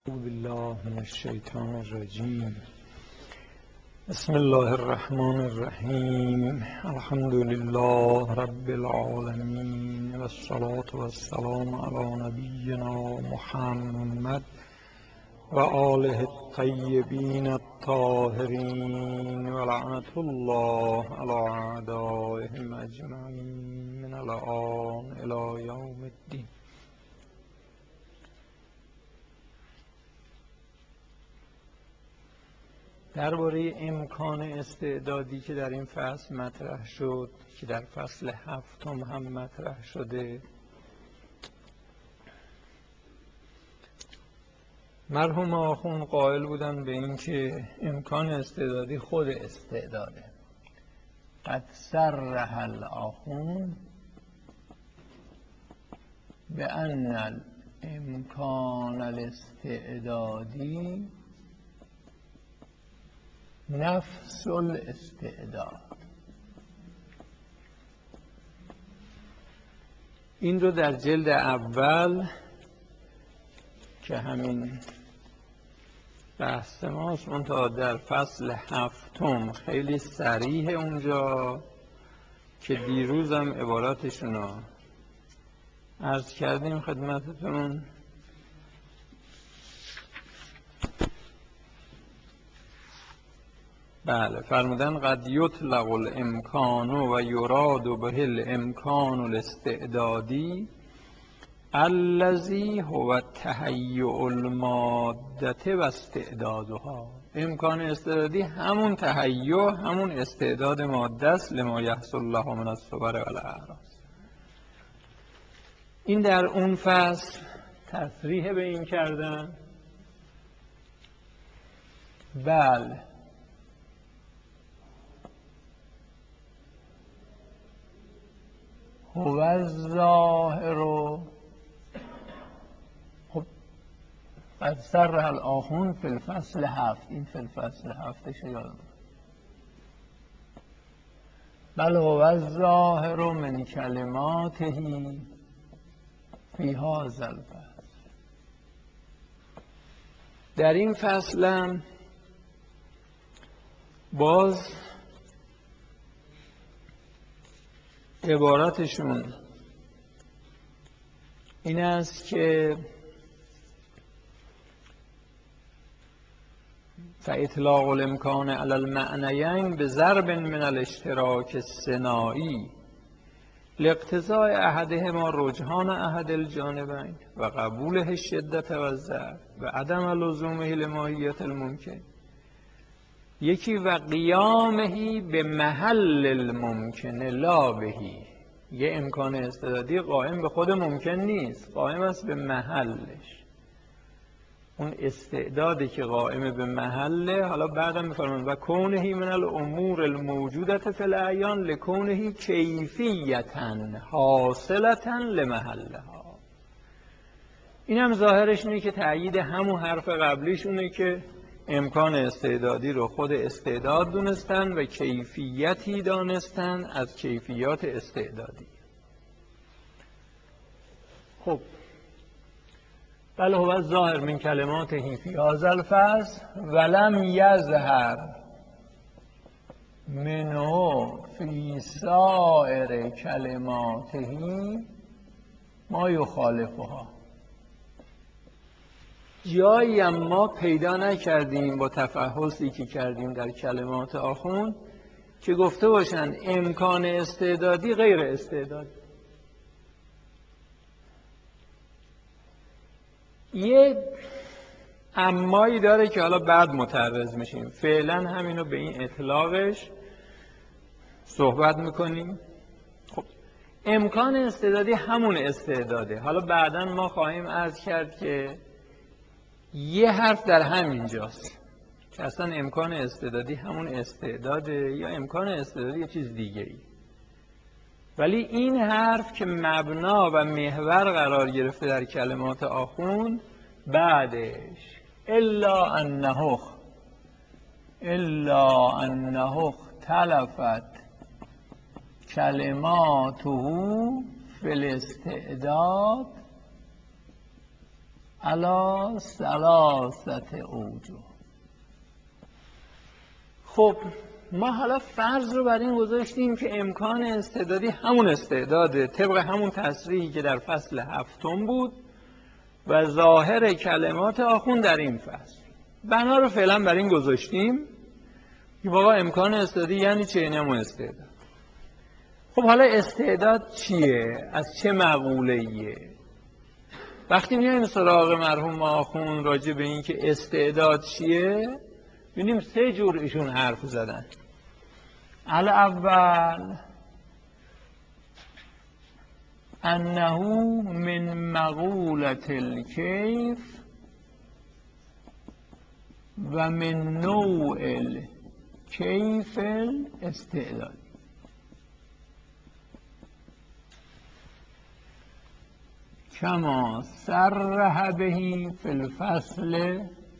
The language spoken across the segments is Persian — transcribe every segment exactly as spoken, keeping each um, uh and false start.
اعوذ بالله من الشیطان الرجیم. بسم الله الرحمن الرحیم. الحمد لله رب العالمین و الصلاة و السلام علی نبینا محمد و آله الطیبین الطاهرین و لعنة الله علی اعدائهم اجمعین من الآن الی یوم الدین. درباره امکان استعدادی که در این فصل مطرح شد، که در فصل هفتم هم مطرح شده، مرحوم آخوند قائل بودن به این که امکان استعدادی خود استعداده. قد صرح الآخوند به ان امکان الاستعدادی نفس الاستعداد. این رو در جلد اول که همین بحث ماست، منتها در فصل هفتم خیلی صریح اونجا که دیروز هم عباراتشون رو عرض کردیم خدمتتون. بله، فرمودن قد یطلق الامکان و یراد به الامکان الاستعدادی الذی هو تهیع الماده و استعدادها. امکان استعدادی همون تهیع، همون استعداد ماده است. لما یحصل له من الصور و الاعراض. این در اون فصل تصریح به این کردن. بله، هو الظاهر. خب قد صرح الآخوند فی الفصل هفت. این فی الفصل هفتش یادم. بل هو الظاهر من کلماته فی هذا الفصل. در این فصل باز عباراتشون این است که فاطلاق الامکان علی المعنیین بضرب من الاشتراک الثنایی لاقتضاء احدهما رجحان احد الجانبین و قبوله الشدة و الضعف و عدم لزومه لماهیت الممکن. یکی و قیامهی به محل الممکن لا بهی. یه امکان استعدادی قائم به خود ممکن نیست، قائم است به محلش. اون استعدادی که قائم به محله، حالا بعدم میفرمان و کونهی من الامور الموجودت فی الاعیان لکونهی کیفیتا حاصلتا لمحلها. این هم ظاهرش اینه که تأیید همون حرف قبلیشونه که امکان استعدادی رو خود استعداد دونستن و کیفیتی دانستن از کیفیات استعدادی. خب بل هو الظاهر من کلماته فی هذا الفصل ولم یظهر منه فی سایر کلماته ما یخالفها. جایی هم ما پیدا نکردیم با تفحصی که کردیم در کلمات آخوند که گفته باشن امکان استعدادی غیر استعدادی. یه امایی داره که حالا بعد متعرض میشیم، فعلا همینو به این اطلاقش صحبت میکنیم. خب امکان استعدادی همون استعداده. حالا بعدا ما خواهیم عرض کرد که یه حرف در همین جاست که اصلا امکان استعدادی همون استعداده یا امکان استعدادی یه چیز دیگه ای. ولی این حرف که مبنا و محور قرار گرفته در کلمات آخوند بعدش الا انه الا انه تلفت کلماته فی الاستعداد علی ثلاثت اوجه. خب ما حالا فرض رو بر این گذاشتیم که امکان استعدادی همون استعداده طبق همون تصریحی که در فصل هفتم بود و ظاهر کلمات آخوند در این فصل. بنا رو فعلا بر این گذاشتیم که بابا امکان استعدادی یعنی چه؟ یعنی همون استعداد. خب حالا استعداد چیه؟ از چه مقوله‌ایه؟ وقتی میایم سراغ مرحوم آخوند راجع به این که استعداد چیه ببینیم سه جور ایشون حرف زدن. الاول انه من مقولة الکیف و من نوع الکیف الاستعداد. کما صرح به فی الفصل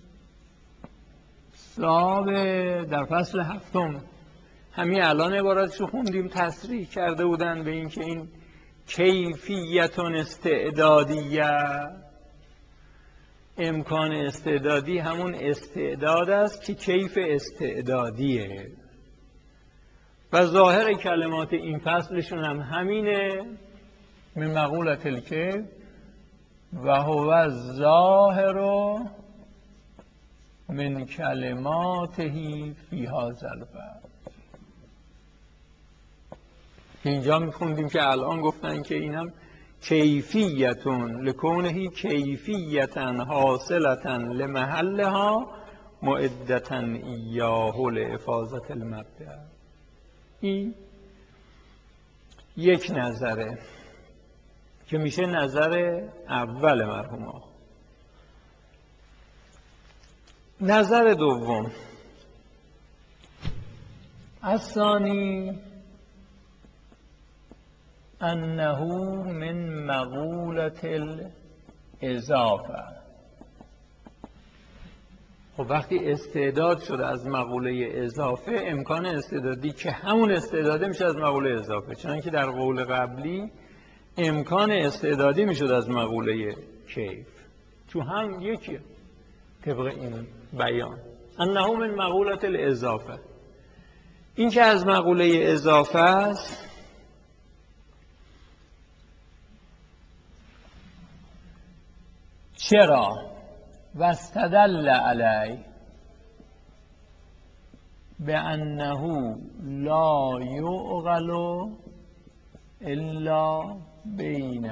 سابع، در فصل هفتم همین الان عبارتشو خوندیم تصریح کرده بودن به این که این کیفیتون استعدادیه، امکان استعدادی همون استعداد است که کیف استعدادیه و ظاهر کلمات این فصلشون هم همینه. من مقولة الکیف و هو الظاهر من کلماته فی هذا الفصل. اینجا میخوندیم که الان گفتن که اینم کیفیتون لکونه کیفیتن حاصلتن لمحلها معدتن ایاه لافاظت المبدأ. این یک نظره که میشه نظر اول مرحوم آخوند. نظر دوم الثانی انه من مقولة الاضافه. خب وقتی استعداد شده از مقوله اضافه، امکان استعدادی که همون استعداده میشه از مقوله اضافه، چنانکه در قول قبلی امکان استعدادی میشد از مقوله کیف، چون هم یکیه طبق این بیان. انه من مقولة الاضافه، این که از مقوله اضافه است چرا؟ و استدل علی بانه لا یعقل الا بین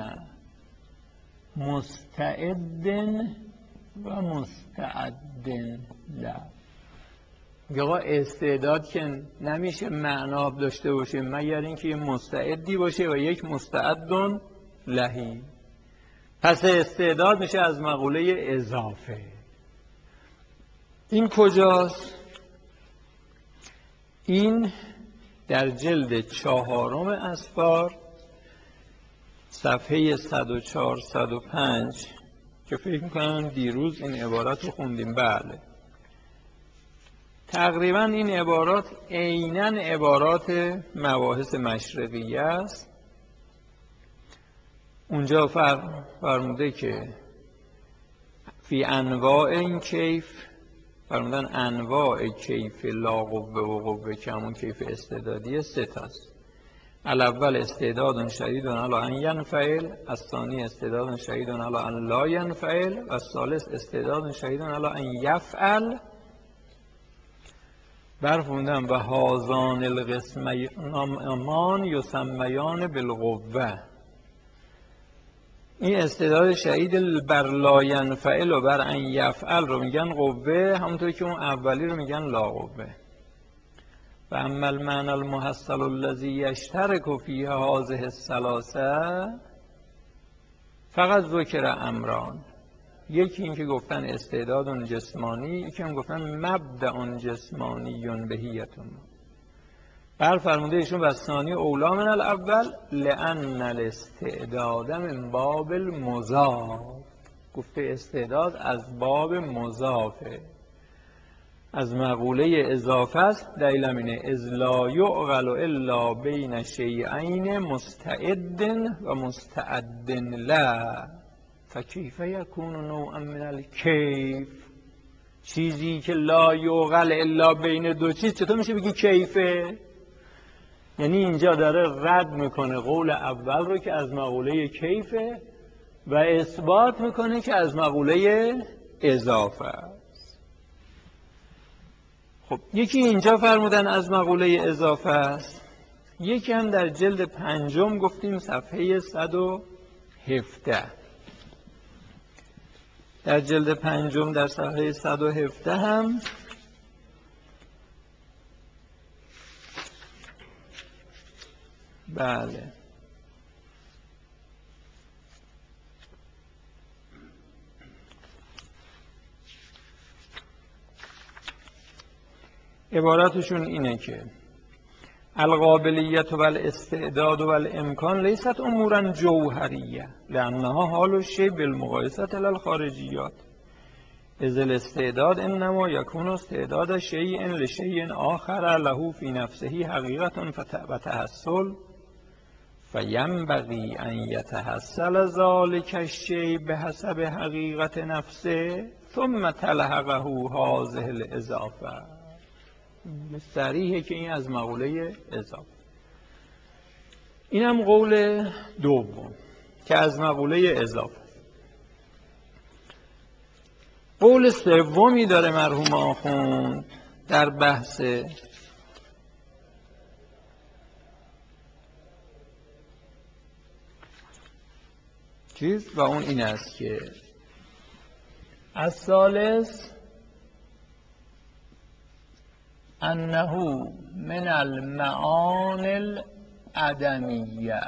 مستعد و مستعد له. یا استعداد که نمیشه معنا داشته باشه مگر اینکه یه مستعدی باشه و یک مستعد لهی. پس استعداد میشه از مقوله اضافه. این کجاست؟ این در جلد چهارم اسفار صفحه صد و چهار صد و پنج که فکر میکنم دیروز این عبارت رو خوندیم. بله تقریبا این عبارات عیناً عبارات مباحث مشرقیه است. اونجا فرموده که فی انواع این کیف، فرمودن انواع کیف لا قوه و قوه که همون کیف استعدادیه سه تاست. الاول استعداد شدید علی ان ینفعل، الثانی استعداد شدید علی ان لا ینفعل و الثالث استعداد شدید علی ان یفعل. برفوندن و هازان القسمان یسمیان بالقوه. این استعداد شدید بر لا ینفعل و بر ان یفعل رو میگن قوه، همونطور که اون اولی رو میگن لا قوه. و اما المعنى المحصل الذي يشترك فيه هذه الثلاثه فقط ذکر امران. یکی این که گفتن استعداد جسمانی، یکی هم گفتن مبدأ جسمانی بهیتون. بر فرموده ایشون و ثانی اولا من الاول لان الاستعداد من باب المضاف. گفته استعداد از باب مضافه، از مقوله اضافه است. دلیلم اینه اذ لا یعقل الا بین شیئین مستعد و مستعد له. فکیف یکون نوعا من الکیف، چیزی که لا یعقل الا بین دو چیز چطور میشه بگی کیفه؟ یعنی اینجا داره رد میکنه قول اول رو که از مقوله کیفه و اثبات میکنه که از مقوله اضافه است. خب یکی اینجا فرمودن از مقوله اضافه است، یکی هم در جلد پنجم گفتیم صفحه صد و هفده. در جلد پنجم در صفحه صد و هفده هم بله عبارتشون اینه که القابلیت و الاستعداد و الامکان لیست امورا جوهریه لانها حال الشیء بالمقایسه للخارجیات، اذ الاستعداد انما یکون استعداد شیء لشیء آخر له فی نفسه حقیقت و تحصل، فینبغی ان یتحصل ذلک الشیء بحسب حقیقت نفسه ثم تلحقه هذه الاضافه. صریحه که این از مقوله اضافه. اینم قول دوم که از مقوله اضافه. قول سومی داره مرحوم آخوند در بحث چیز و اون این است که الثالث انه من المعانی العدمیه،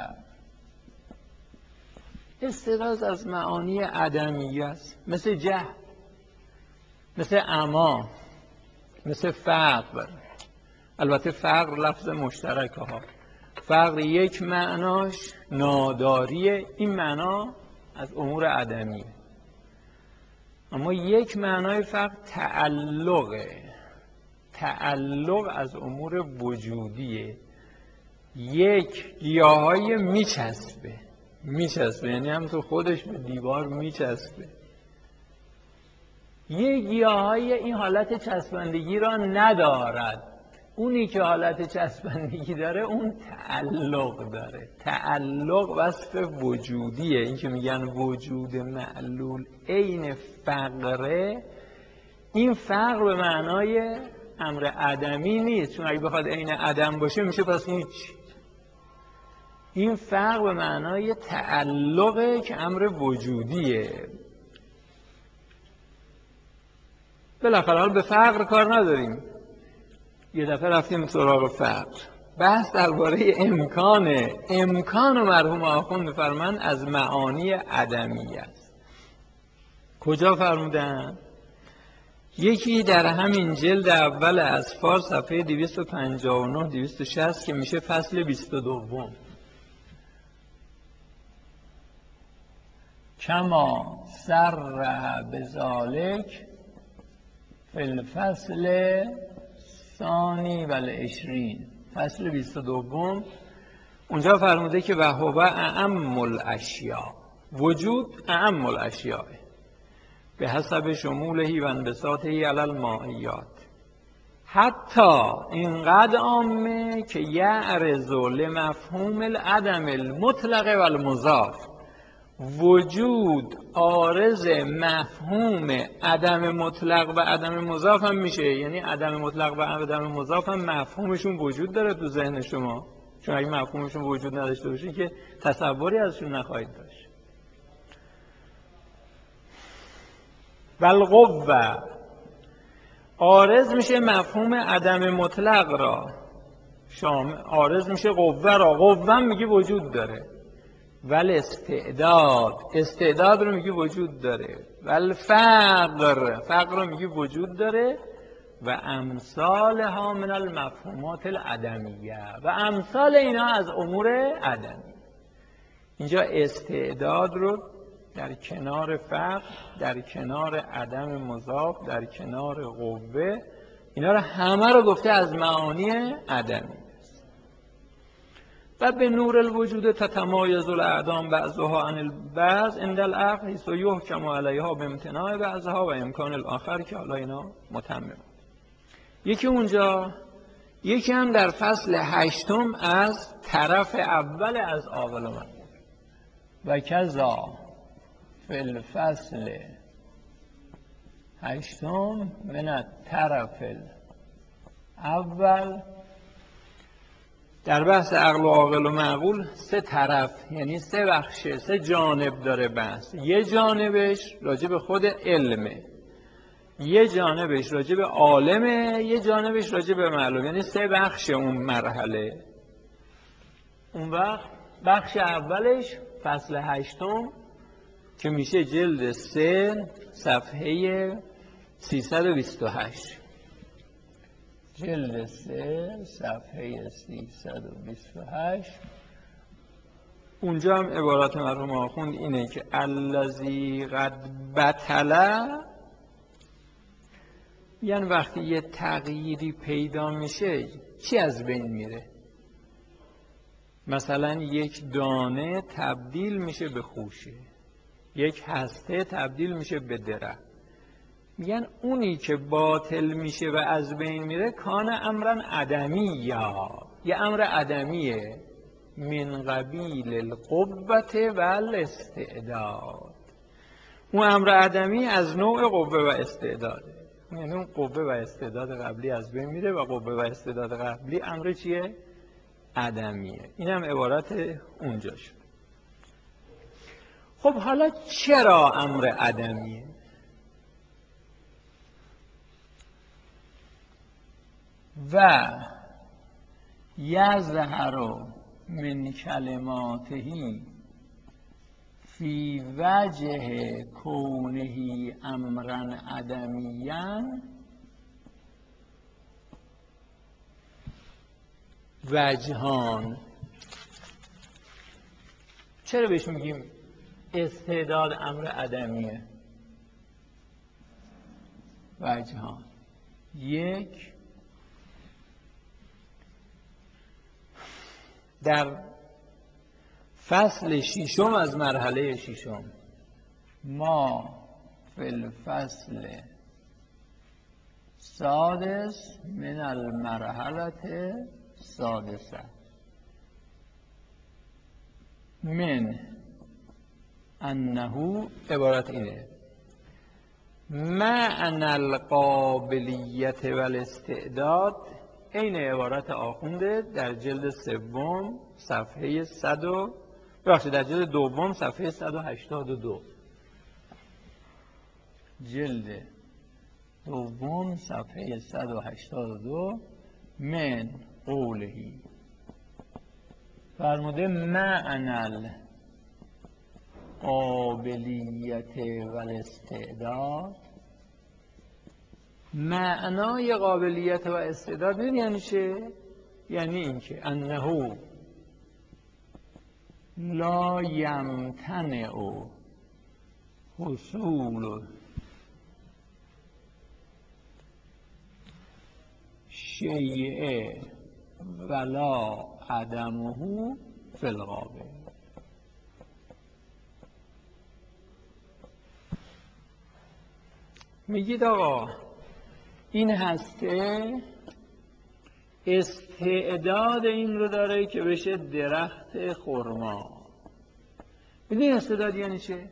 استعداد از معانی عدمیه است، مثل جهل، مثل عما، مثل فقر. البته فقر لفظ مشترکه ها، فقر یک معناش ناداریه، این معنا از امور عدمیه، اما یک معنای فقر تعلقه، تعلق از امور وجودیه. یک گیاهایی میچسبه، میچسبه یعنی همونطور خودش به دیوار میچسبه. یک گیاهایی این حالت چسبندگی را ندارد، اونی که حالت چسبندگی داره اون تعلق داره. تعلق وصف وجودیه، این که میگن وجود معلول عین فقره، این فقر به معنای امر عدمی نیست، چون اگه بخواد عین عدم باشه میشه پس هیچ. این فقر به معنای تعلقه که امر وجودیه. بالاخره حال به فقر کار نداریم، یه دفعه رفتیم سراغ فقر. بحث درباره امکانه. امکان و مرحوم آخوند می‌فرمایند از معانی عدمیه است. کجا فرمودن؟ یکی در همین جلد اول اصفار صفحه دویست و پنجاه و نه دویست و شصت که میشه فصل بیست و دو. کما سر بذالک فی الفصل ثانی و العشرین، فصل بیست و دو. اونجا فرموده که و هو اعم الاشیاء، وجود اعم الاشیاء به حسب شمولهی و انبساطهی علی المائیات، حتی اینقدر عامه که یعرض لمفهوم العدم المطلق و المضاف. وجود عارض مفهوم عدم مطلق و عدم مضاف هم میشه، یعنی عدم مطلق و عدم مضاف هم مفهومشون وجود داره تو ذهن شما، چون اگه مفهومشون وجود نداشته باشه که تصوری ازشون نخواهید داشت. والقوه عارض میشه مفهوم عدم مطلق را، شامل عارض میشه قوه را، قوه میگه وجود داره. ول استعداد، استعداد رو میگه وجود داره. ول فقر، فقر رو میگه وجود داره. و امثالها من المفهومات العدمیه، و امثال اینا از امور عدمی. اینجا استعداد رو در کنار فقر، در کنار عدم مضاف، در کنار قوه، اینا رو همه رو گفته از معانی عدمی. و به نور الوجود تتمایز الاعدام بعضها عن البعض عند العقل حیث یحکم علیها بامتناع بعضها و امکان الاخر که حالا اینا متمم. یکی اونجا، یکی هم در فصل هشتم از طرف اول از عاقل و معقول. و کذا فی الفصل هشتم من الطرف اول، در بحث عقل و عاقل و معقول سه طرف یعنی سه بخشه، سه جانب داره بحث. یه جانبش راجع به خود علمه، یه جانبش راجع به عالمه، یه جانبش راجع به معلوم، یعنی سه بخش اون مرحله. اون وقت بخش اولش فصل هشتم که میشه جلد سه صفحه سیصد و بیست و هشت، جلد سه صفحه سیصد و بیست و هشت. اونجا هم عبارات مرحوم آخوند اینه که الذی قد بطل، یعنی وقتی یه تغییری پیدا میشه چی از بین میره؟ مثلا یک دانه تبدیل میشه به خوشه، یک هسته تبدیل میشه به درخت. میگن اونی که باطل میشه و از بین میره کان امرن عدمی، یا یه امر عدمیه، من قبیل القوت و الاستعداد. اون امر عدمی از نوع قوه و استعداده، یعنی اون قوه و استعداد قبلی از بین میره و قوه و استعداد قبلی امر چیه؟ عدمیه. این هم عبارت اونجا شد. خب حالا چرا امر عدمیه؟ و یظهر من کلماته فی وجه کونه امرا عدمیا وجهان. چرا بهش میگیم استعداد امر عدمیه؟ وجهان. یک، در فصل ششم از مرحله ششم، ما فی الفصل سادس من المرحله سادسه من انه، عبارت اینه، معنی القابلیت و الاستعداد، این عبارت آخونده در جلد سوم صفحه صد و ببخشید در جلد دوم صفحه صد و هشتاد و دو، جلد دوم صفحه صد و هشتاد و دو، من قولهی فرموده معنی القابلیت و الاستعداد. معنای قابلیت و استعداد یعنی چه؟ یعنی اینکه انه لا یمتنع حصول شیء ولا عدمه فی القابل. میگید آقا این هسته استعداد این رو داره که بشه درخت خرما. میدونی استعداد یعنی چه؟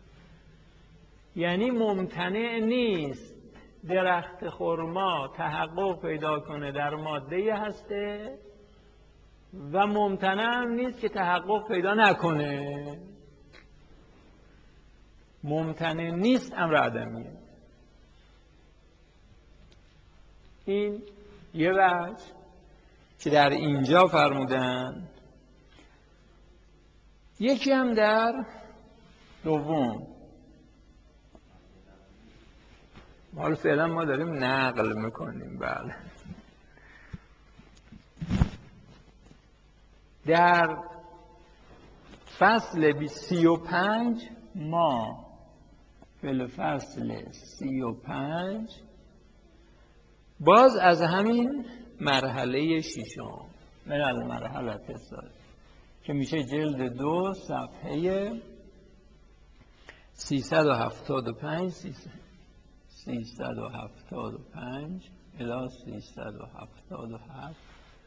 یعنی ممتنع نیست درخت خرما تحقق پیدا کنه در ماده هسته و ممتنع هم نیست که تحقق پیدا نکنه. ممتنع نیست، امر عدمیه. این یه وجه که در اینجا فرمودن. یکی هم در دوم، حالا فعلا ما داریم نقل میکنیم. بله، در فصل سی و پنج، ما فل فصل سی و پنج باز از همین مرحله ششم من المرحله الثالثه که میشه جلد دو صفحه سیصد و هفتاد و پنج سیصد و هفتاد و پنج الی سیصد و هفتاد و هفت.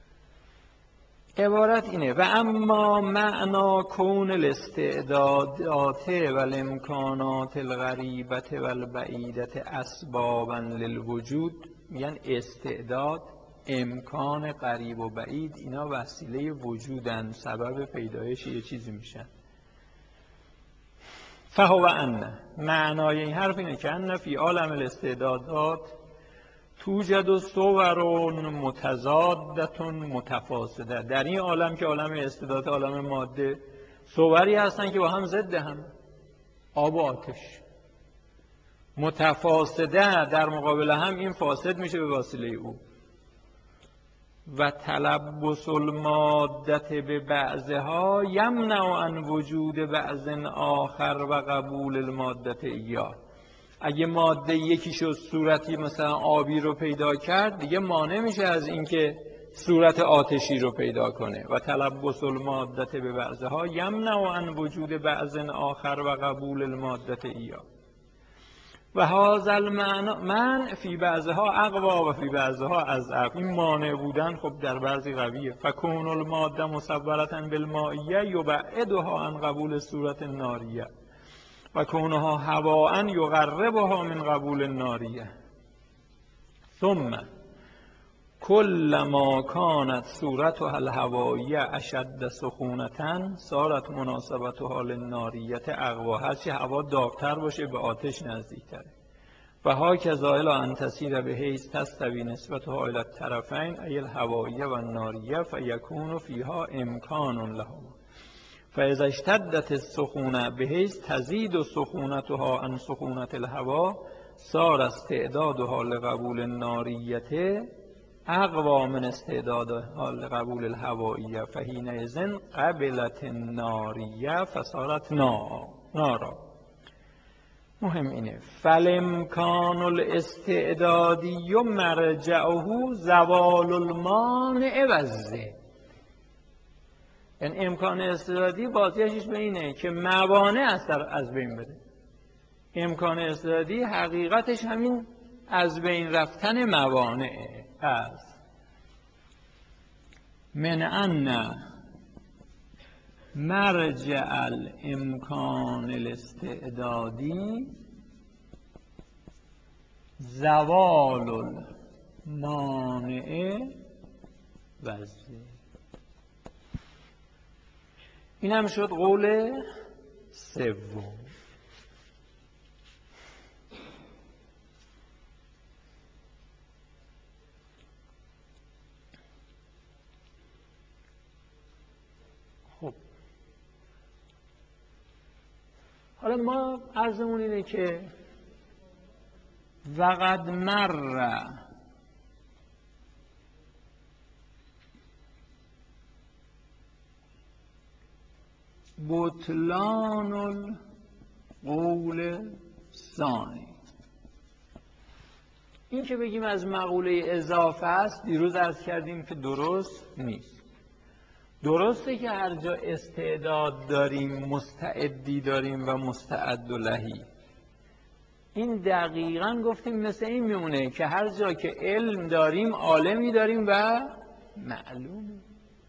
عبارت اینه: و اما معنا کون الاستعدادات و الامکانات الغریبت و البعیدت اسبابا للوجود. میگن استعداد، امکان غریب و بعید، اینا وسیله وجودن، سبب پیدایش یه چیزی میشن. فهو ان، معنای این حرف اینه که ان فی عالم الاستعدادات توجد صور متضادة متفاسده. در این عالم که عالم استعداد، عالم ماده، صوری هستن که با هم ضد هم، آب و آتش، متفاسده، در مقابل هم این فاسد میشه به وسیله او. و تلبس المادت به بعضها یمنع عن وجود بعض آخر و قبول المادت ایاه. اگه ماده یکی شد صورتی مثلا آبی رو پیدا کرد، دیگه مانع میشه از اینکه صورت آتشی رو پیدا کنه. و تلبس المادت به بعضها یمنع عن وجود بعض آخر و قبول المادت ایاه. و هذا المعنى من فی بعضها اقوا و فی بعضها اضعف. این مانع بودن خب در بعضی قویه. فکون الماده مصورة بالمائیه یبعدها عن قبول صورت الناریه و کونها هواء یقربها من قبول الناریه. ثم کلما کانت صورتها الهوائیه اشد سخونة صارت مناسبتها للناریه اقوا. هرچی هوا داغتر باشه به آتش نزدیکتره. و هاکذا الی ان تسیر بحیث تستوی نسبتها الی الطرفین ای الهوائیه و الناریه فیکون فیها امکان لهما. فاذا اشتدت السخونه بحیث تزید سخونتها عن سخونة الهوا صار استعدادها لقبول الناریه اقوا من استعدادها لقبول الهوائیه فحینئذ قبلت الناریه فصارت نارا. مهم اینه فالامکان الاستعدادی مرجعه زوال المانع و الضد. یعنی امکان استعدادی بازیش به اینه که موانع از بین بره. امکان استعدادی حقیقتش همین از بین رفتن موانع است. من ان مرجع الامکان الاستعدادی زوال المانع و الضد. این هم شد قول سوم. خب حالا ما عرضمون اینه که وقد مر بطلان القول ثانی. این که بگیم از مقوله اضافه است، دیروز عرض کردیم که درست نیست. درسته که هر جا استعداد داریم مستعدی داریم و مستعد لهی. این دقیقاً گفتیم مثل این میمونه که هر جا که علم داریم عالمی داریم و معلومی.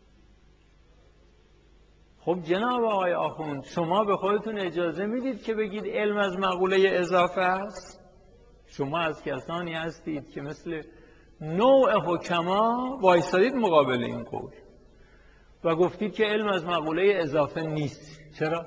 خب جناب آقای آخوند، شما به خودتون اجازه میدید که بگید علم از مقوله اضافه است؟ شما از کسانی هستید که مثل نوع حکما وایسادید مقابل این قول و گفتید که علم از مقوله اضافه نیست. چرا؟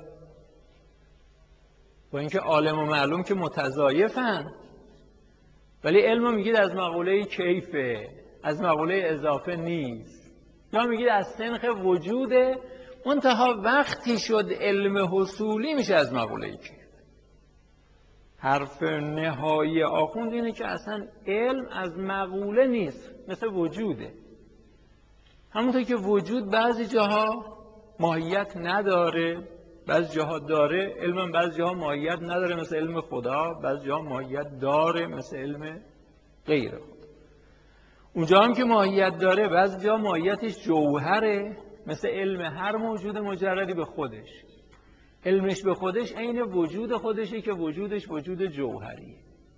با اینکه عالم و معلوم که متضایفن، ولی علم میگید از مقوله کیفه، از مقوله اضافه نیست. یا میگید از سنخ وجوده، منتها وقتی شد علم حصولی میشه از مقوله کیف. حرف نهایی آخوند اینه که اصلا علم از مقوله نیست، مثل وجوده. همونطور که وجود بعضی جاها ماهیت نداره، بعضی جاها داره. علم بعضی جاها ماهیت نداره مثل علم خدا، بعضی جاها ماهیت داره مثل علم غیر خدا. اونجا هم که ماهیت داره بعضی جاها ماهیتش جوهره، مثل علم هر موجود مجردی به خودش. علمش به خودش عین وجود خودشه که وجودش وجود جوهریه.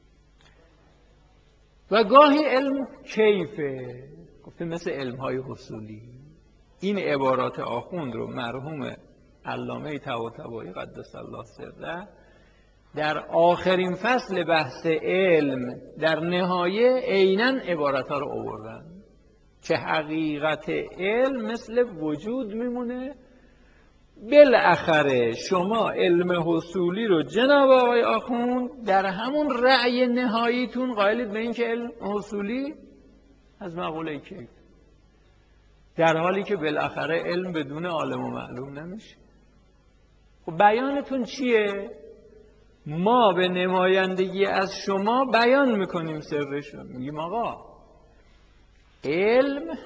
و گاهی علم کیفه، گفته مثل علم‌های حصولی. این عبارات آخوند رو مرحوم علامه طباطبایی قدس الله سره در آخرین فصل بحث علم در نهایه عیناً عبارت‌ها رو آوردن که حقیقت علم مثل وجود میمونه. بالاخره شما علم حصولی رو جناب آقای آخوند در همون رأی نهاییتون قائلید به این که علم حصولی از مقوله کیف، در حالی که بالاخره علم بدون عالم و معلوم نمیشه. خب بیانتون چیه؟ ما به نمایندگی از شما بیان میکنیم سرش رو. میگیم آقا علم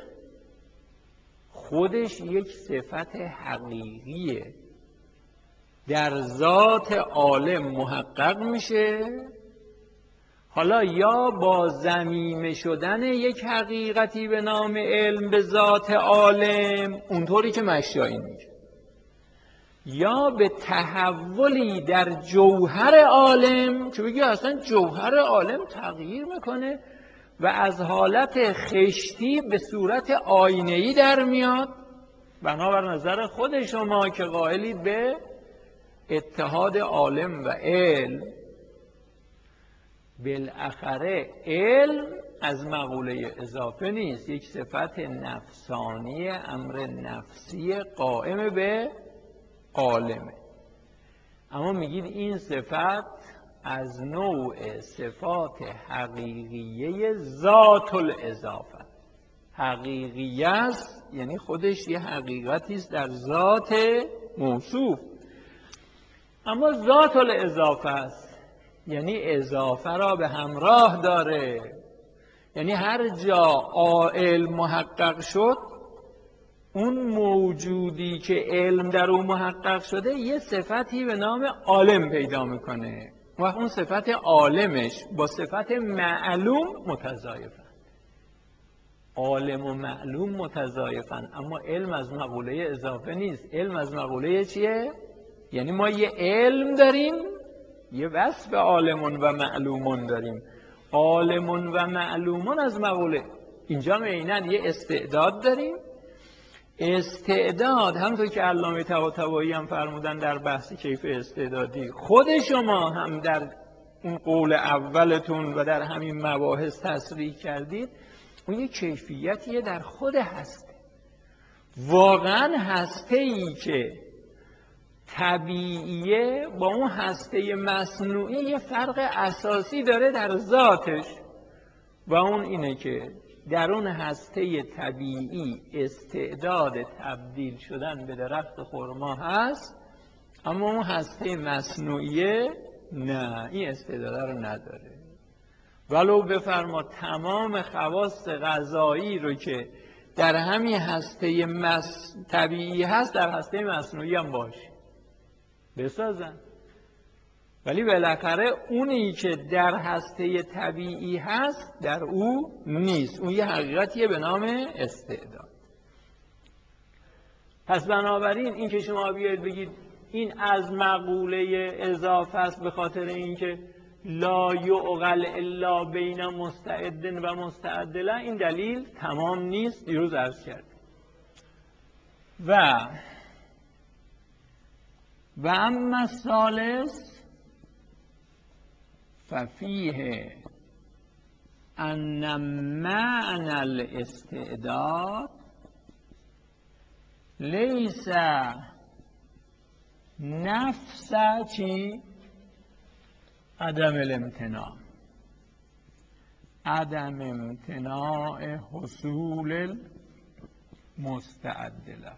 خودش یک صفت حقیقیه، در ذات عالم محقق میشه. حالا یا با ضمیمه شدن یک حقیقتی به نام علم به ذات عالم اونطوری که مشایی میگه، یا به تحولی در جوهر عالم که بگی اصلا جوهر عالم تغییر میکنه و از حالت خشتی به صورت آینه‌ای در میاد. بنابر نظر خود شما که قائلید به اتحاد عالم و علم، بالاخره علم از مقوله اضافه نیست، یک صفت نفسانی امر نفسی قائم به عالمه. اما میگید این صفت از نوع صفات حقیقیه ذات الاضافه. حقیقیه است یعنی خودش یه حقیقتی است در ذات موصوف، اما ذات الاضافه است یعنی اضافه را به همراه داره. یعنی هر جا علم محقق شد، اون موجودی که علم در اون محقق شده یه صفتی به نام عالم پیدا میکنه و اون صفت عالمش با صفت معلوم متضایفن. عالم و معلوم متضایفن، اما علم از مقوله اضافه نیست. علم از مقوله چیه؟ یعنی ما یه علم داریم، یه وصف عالمون و معلومون داریم. عالمون و معلومون از مقوله اینجا عیناً یه استعداد داریم. استعداد همونطور که علامه طباطبایی هم فرمودن در بحث کیف استعدادی، خود شما هم در اون قول اولتون و در همین مباحث تصریح کردید، اون یه کیفیتیه در خود هسته. واقعا هسته‌ای که طبیعیه با اون هسته مصنوعی یه فرق اساسی داره در ذاتش، و اون اینه که در اون هسته طبیعی استعداد تبدیل شدن به درخت خرما هست، اما اون هسته مصنوعی نه، این استعداد رو نداره. ولو بفرما تمام خواص غذایی رو که در همین هسته مس... طبیعی هست در هسته مصنوعی هم باشه بسازن، ولی بالاخره اونی که در هسته طبیعی هست در او نیست. اون یه حقیقتیه به نام استعداد. پس بنابراین این که شما بیاید بگید این از مقوله اضافه است به خاطر اینکه لا یعقل الا بین مستعد و مستعدله، این دلیل تمام نیست. دیروز عرض کرد. و و اما الثالث ففیه ان معنی الاستعداد لیس نفس چی؟ عدم الامتناع، عدم امتناع حصول المستعدله.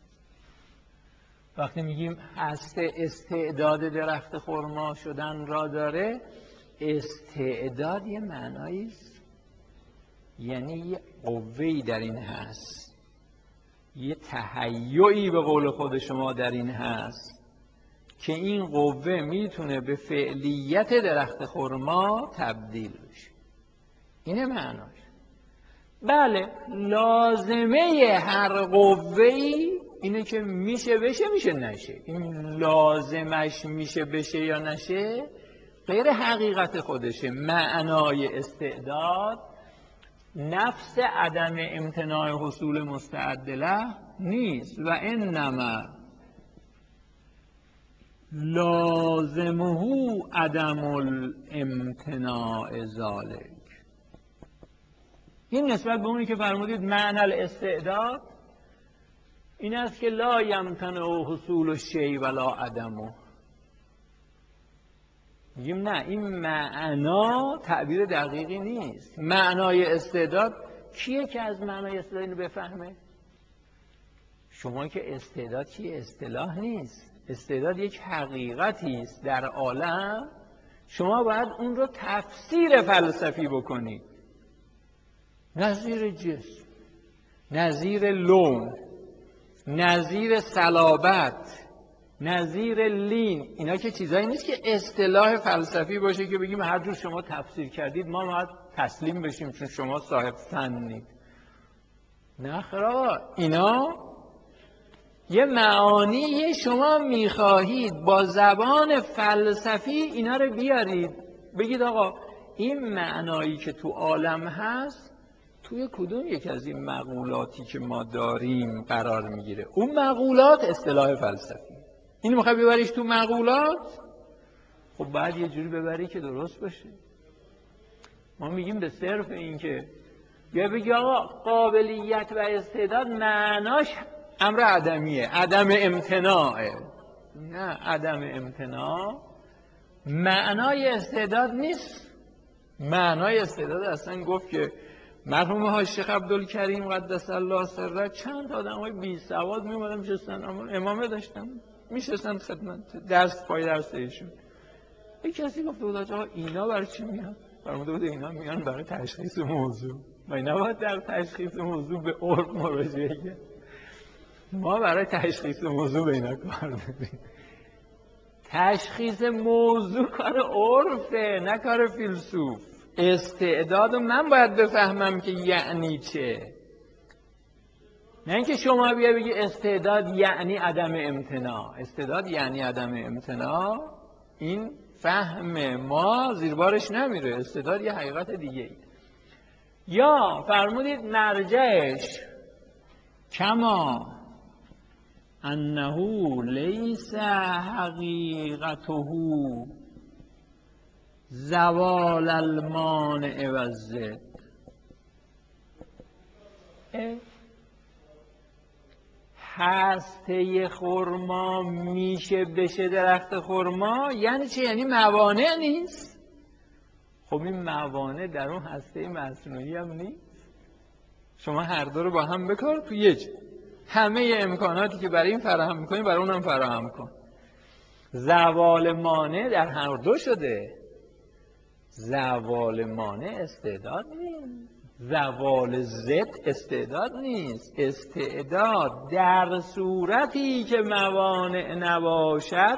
وقتی میگیم هسته استعداد درخت خرما شدن را داره، استعداد یه معنایی است، یعنی یه قوه‌ای در این هست، یه تهیعی به قول خود شما در این هست که این قوه میتونه به فعلیت درخت خرما تبدیل بشه. اینه معناش. بله، لازمه هر قوه‌ای اینه که میشه بشه میشه نشه. این لازمش میشه بشه یا نشه غیر حقیقت خودشه. معنای استعداد نفس عدم امتناع حصول مستعد له نیست و انما لازمه عدم الامتناع ذالک. این نسبت به اونی که فرمودید معنی الاستعداد این است که لا یمتنع حصول الشیء ولا عدمه. میگیم نه، این معنا تعبیر دقیقی نیست. معنای استعداد کیه که از معنای استعداد اینو بفهمه؟ شما که استعداد چیه؟ اصطلاح نیست. استعداد یک حقیقتی است در عالم. شما باید اون رو تفسیر فلسفی بکنید. نظیر جسم، نظیر لون، نظیر صلابت، نظیر لین، اینا که چیزایی نیست که اصطلاح فلسفی باشه که بگیم هر جور شما تفسیر کردید ما باید تسلیم بشیم چون شما صاحب فنید. نه خیلی، اینا یه معانی شما میخواهید با زبان فلسفی اینا رو بیارید بگید آقا این معنایی که تو عالم هست توی کدوم یک از این مقولاتی که ما داریم قرار میگیره. اون مقولات اصطلاح فلسفی. این میخوای ببریش تو مقولات، خب بعد یه جوری ببری که درست باشه. ما میگیم به صرف این که یا بگی آقا قابلیت و استعداد معناش امر عدمیه، عدم امتناعه. نه، عدم امتناع معنای استعداد نیست. معنای استعداد اصلا گفت که مرحوم حاج شیخ عبدالکریم قدس الله سره چند آدمای بی سواد می اومدن میشستن، اما امامه داشتن میشستن خدمت درس پای درس ایشون. یک کسی گفته بود آقا اینا برای چی میان؟ فرموده بود اینا میان برای تشخیص موضوع. ما نباید در تشخیص موضوع به عرف مراجعه کنیم. ما برای تشخیص موضوع به اینا کار داریم. تشخیص موضوع کار عرفه، نه کار فیلسوف. استعداد من باید بفهمم که یعنی چه، نه اینکه شما بیا بگی استعداد یعنی عدم امتناع. استعداد یعنی عدم امتناع، این فهم ما زیر بارش نمیره. استعداد یه حقیقت دیگه ای. یا فرمودید مرجعش کما انه لیس حقیقته زوال المانع و الضد. هسته خرما میشه بشه درخت خرما یعنی چه؟ یعنی موانع نیست. خب این موانع در اون هسته مصنوعی هم نیست. شما هر دو رو با هم بکار تو یه جا. همه امکاناتی که برای این فراهم میکنی برای اونم فراهم کن. زوال مانع در هر دو شده. زوال مانع استعداد نیست، زوال ضد استعداد نیست. استعداد در صورتی که موانع نباشد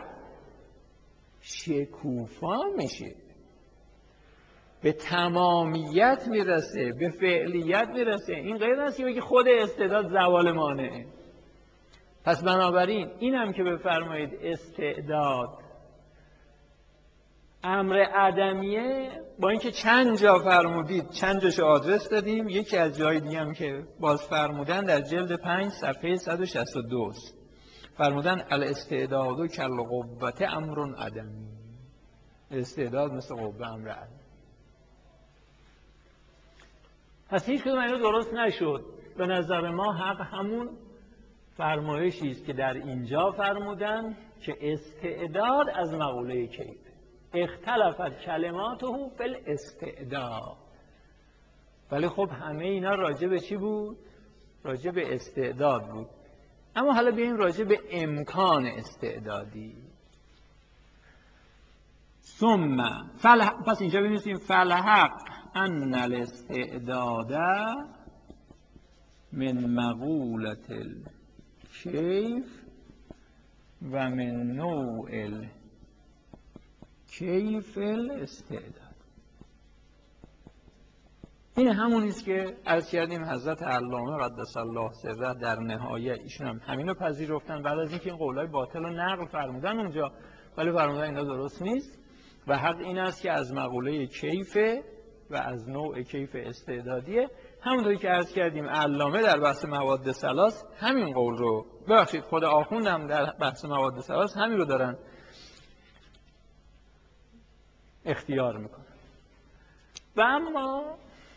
شکوفا میشه، به تمامیت میرسه، به فعلیت میرسه. این غیر است که بگی خود استعداد زوال مانعه. پس بنابراین اینم که بفرمایید استعداد امر عدمیه، با اینکه چند جا فرمودید چند جاشو آدرس دادیم. یکی از جای دیگه هم که باز فرمودن در جلد پنج صفحه صد و شصت و دو فرمودن الاستعداد کالقوة امر عدمی. استعداد مثل قوه امر عدمی. پس هیچ کدوم اینو درست نشد. به نظر ما حق همون فرمایشی است که در اینجا فرمودن که استعداد از مقوله کیف اختلفت کلماته فی الاستعداد. ولی خب همه اینا راجع به چی بود؟ راجع به استعداد بود. اما حالا بیاییم راجع به امکان استعدادی. ثم فل... پس اینجا بنویسیم فالحق ان الاستعداد من مقولة الکیف و من نوع کیف الاستعداد. این همونی است که عرض کردیم حضرت علامه قدس الله سره در نهایه ایشون هم همین رو پذیرفتن بعد از اینکه این قولای باطل رو نقل فرمودن اونجا، ولی فرمودن اینا درست نیست و حق این است که از مقوله کیف و از نوع کیف استعدادیه. همونطوری که عرض کردیم علامه در بحث مواد ثلاث همین قول رو، ببخشید خود آخوند هم در بحث مواد ثلاث همین رو دارن اختیار میکنن. و اما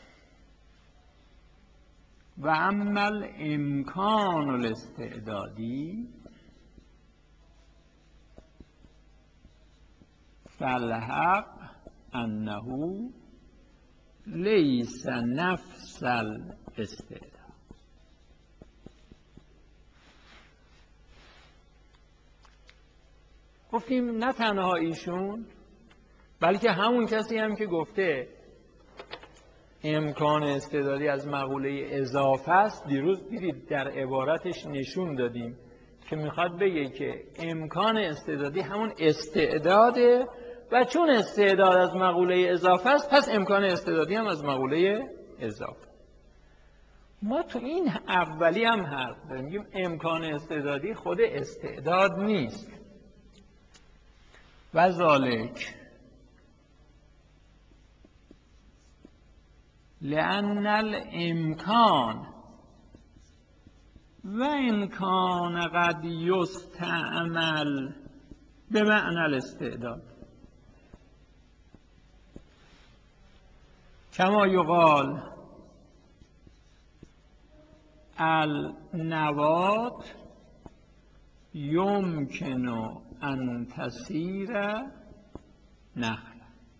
و اما الامکان الاستعدادی فالحق انه لیس نفس الاستعداد. گفتیم نه تنها ایشون بلکه همون کسی هم که گفته امکان استعدادی از مقوله اضافه است، دیروز دیدید در عبارتش نشون دادیم که میخواد بگه که امکان استعدادی همون استعداده و چون استعداد از مقوله اضافه است پس امکان استعدادی هم از مقوله اضافه. ما تو این اولی هم حرف داریم، میگیم امکان استعدادی خود استعداد نیست. و ذالک لأن الامکان و امکان قد یستعمل به معنی الاستعداد کما یقال النوات یمکن ان تصیر نخل.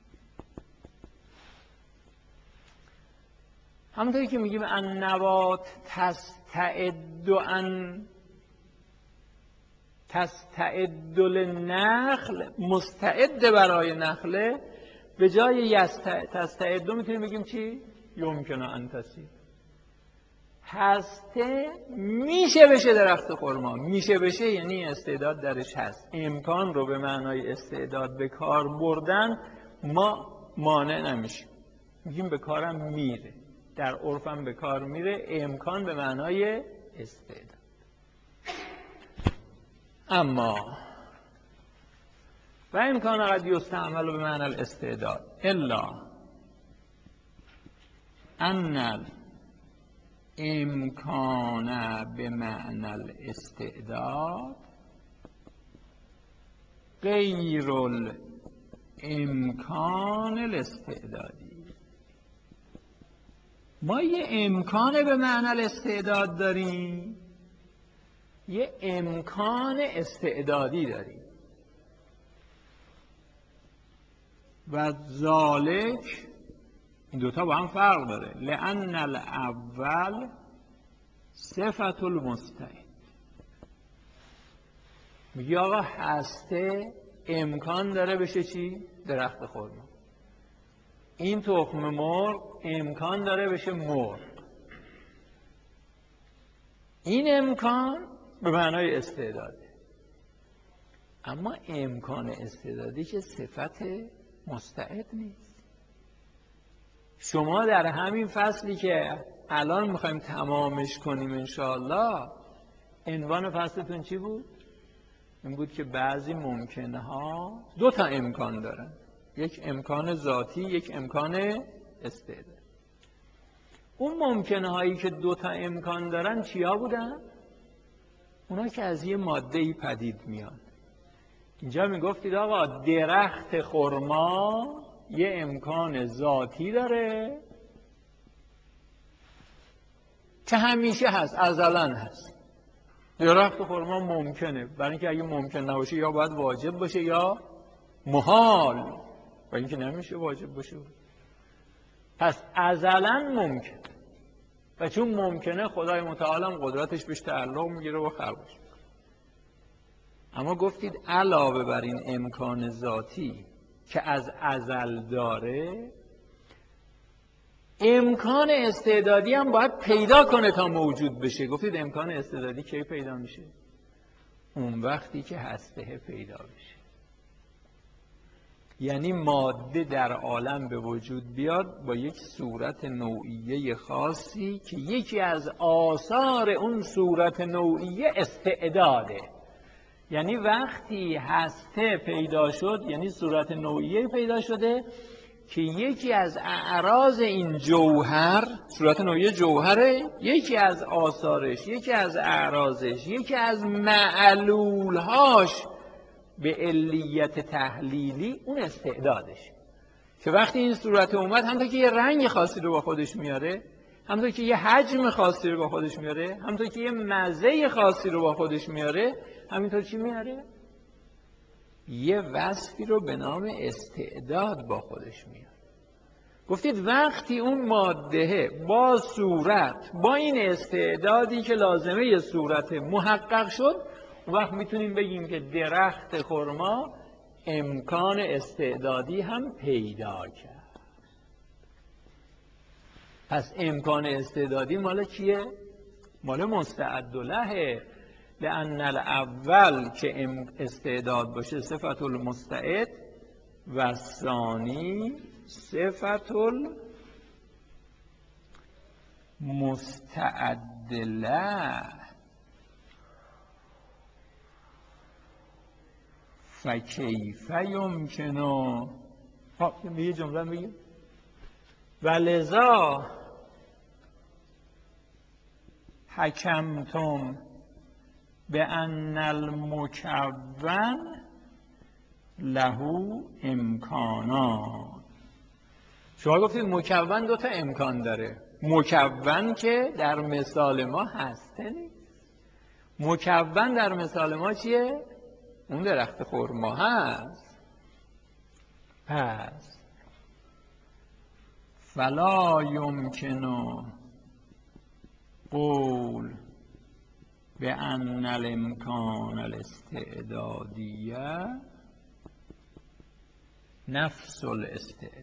همونطوری که میگیم النوات تستعد ان تستعد للنخل، مستعد برای نخله، به جای تستعد میتونیم بگیم چی؟ یمکن ان تصیر. هسته میشه بشه درخت خرما، میشه بشه یعنی استعداد درش هست. امکان رو به معنای استعداد به کار بردن ما مانع نمیشیم، میگیم به کارم میره، در عرفم به کار میره. امکان به معنای استعداد. اما و امکان قد یستعمل به معنی الاستعداد الا ان امکان به معنی الاستعداد غیر الامکان الاستعدادی. ما یه امکان به معنی الاستعداد داریم، یه امکان استعدادی داریم. و ذالک، این دوتا با هم فرق داره. لأن الاول صفت المستعد. میگه آقا هسته امکان داره بشه چی؟ درخت خرما. این تخم مرغ امکان داره بشه مرغ. این امکان به معنای استعداده. اما امکان استعدادی که صفت مستعد نیست. شما در همین فصلی که الان میخوایم تمامش کنیم انشاءالله، عنوان فصلتون چی بود؟ این بود که بعضی ممکنه ها دو تا امکان دارن، یک امکان ذاتی، یک امکان استعداد. اون ممکنه هایی که دو تا امکان دارن چیا بودن؟ اونا که از یه ماده‌ای پدید میان. اینجا میگفتید آقا درخت خرما یه امکان ذاتی داره که همیشه هست، ازلاً هست. درخت خرما ممکنه، برای اینکه اگه ممکن نباشه یا باید واجب باشه یا محال، برای اینکه نمیشه واجب باشه. پس ازلاً ممکن، و چون ممکنه خدای متعال هم قدرتش بهش تعلق میگیره و خلقش. اما گفتید علاوه بر این امکان ذاتی که از ازل داره، امکان استعدادی هم باید پیدا کنه تا موجود بشه. گفتید امکان استعدادی کی پیدا میشه؟ اون وقتی که هسته پیدا بشه. یعنی ماده در عالم به وجود بیاد با یک صورت نوعیه خاصی که یکی از آثار اون صورت نوعیه استعداده. یعنی وقتی هسته پیدا شد، یعنی صورت نوعیه پیدا شده که یکی از اعراض این جوهر، صورت نوعیه جوهره، یکی از آثارش، یکی از اعراضش، یکی از معلولهاش به علیت تحلیلی اون استعدادش، که وقتی این صورت اومد همونطور که یه رنگ خاصی رو با خودش میاره، همونطور که یه حجم خاصی رو با خودش میاره، همونطور که یه مزه خاصی رو با خودش میاره، همینطور چی میاره؟ یه وصفی رو به نام استعداد با خودش میاره. گفتید وقتی اون ماده با صورت، با این استعدادی که لازمه یه صورت محقق شد، اون وقت میتونیم بگیم که درخت خرما امکان استعدادی هم پیدا کرد. پس امکان استعدادی مال کیه؟ مال مستعد له. لأن الاول که استعداد باشه صفت المستعد و ثانی صفت المستعد له. فکیف یمکنه، خب یه جمله بگیم ولذا حکمتم بأن المکون له امکانات. شما گفتید مکون دو تا امکان داره. مکون که در مثال ما هسته نیست. مکون در مثال ما چیه؟ اون درخت خرما هست. پس فلا یمکن قول بأن الامکان الاستعدادیه نفس الاستعداد.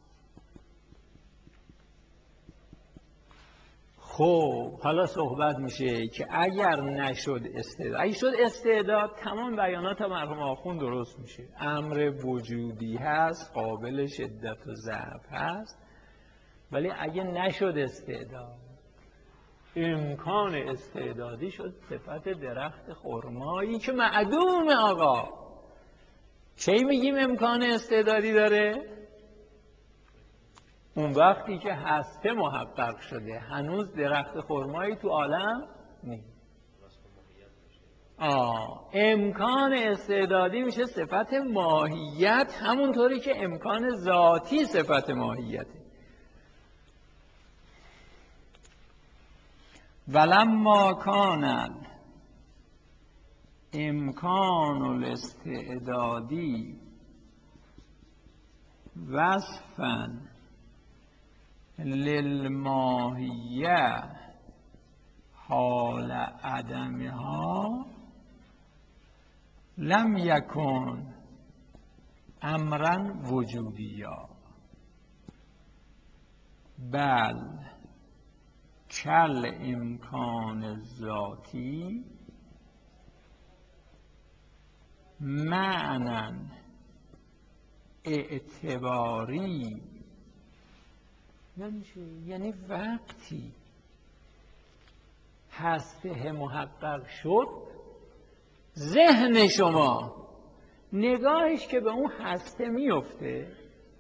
خب حالا صحبت میشه که اگر نشد استعداد، اگه شد استعداد، تمام بیانات مرحوم آخوند درست میشه. امر وجودی هست، قابل شدت و ضعف هست. ولی اگه نشد استعداد، امکان استعدادی شد صفت درخت خرمایی که معدوم. آقا چی میگیم امکان استعدادی داره؟ اون وقتی که هسته محقق شده، هنوز درخت خرمایی تو عالم نیست. آه امکان استعدادی میشه صفت ماهیت، همونطوری که امکان ذاتی صفت ماهیته. ولما کان امکان الاستعدادی وصفا للماهیه حال عدمها لم یکن امرا وجودیا بل کل امکان ذاتی معنی اعتباری. یعنی وقتی هسته محقق شد، ذهن شما نگاهش که به اون هسته میفته،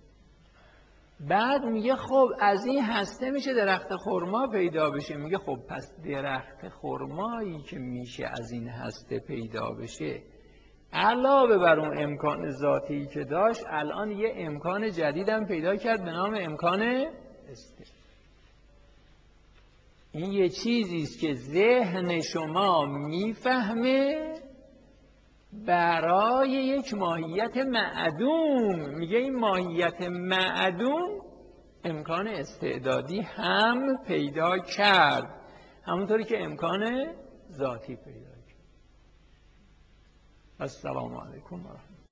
بعد میگه خب از این هسته میشه درخت خرما پیدا بشه. میگه خب پس درخت خرمایی که میشه از این هسته پیدا بشه، علاوه بر اون امکان ذاتی که داشت، الان یه امکان جدیدم پیدا کرد به نام امکان استعداد. این یه چیزی است که ذهن شما میفهمه برای یک ماهیت معدوم. میگه این ماهیت معدوم امکان استعدادی هم پیدا کرد، همونطوری که امکان ذاتی پیدا کرد. السلام علیکم و رحمت الله.